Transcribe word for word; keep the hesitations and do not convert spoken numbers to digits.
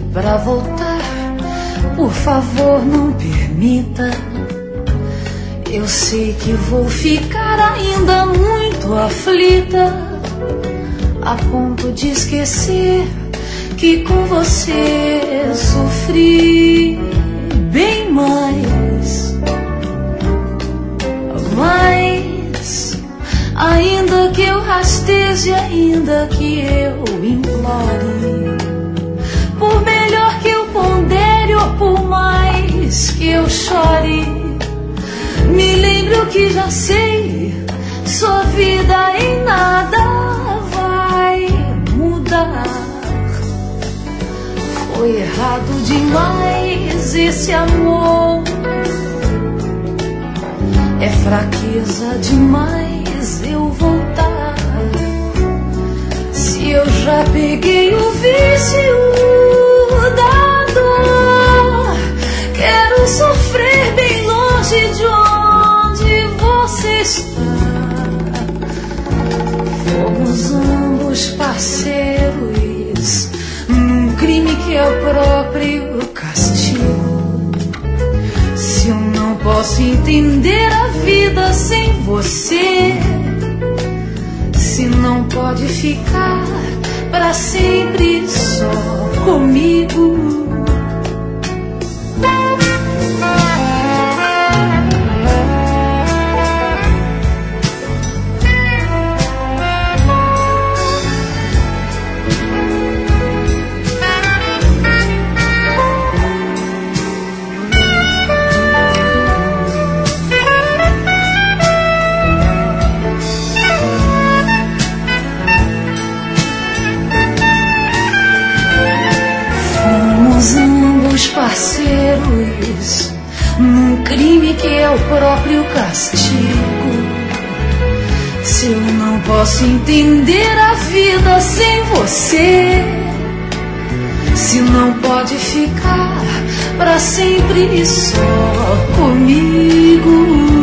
pra voltar, por favor, não permita. Eu sei que vou ficar ainda muito aflita, a ponto de esquecer que com você sofri bem mais. Mas ainda que eu rasteje, ainda que eu implore, por melhor que eu pondere ou por mais que eu chore, me lembro que já sei, sua vida em nada vai mudar. Foi errado demais esse amor, é fraqueza demais eu voltar. Se eu já peguei o vício da dor, quero sofrer bem longe de onde você está. Fomos ambos parceiros num crime que é o próprio castigo. Se eu não posso entender a vida sem você, se não pode ficar pra sempre só comigo. Parceiros num crime que é o próprio castigo. Se eu não posso entender a vida sem você, se não pode ficar pra sempre só comigo.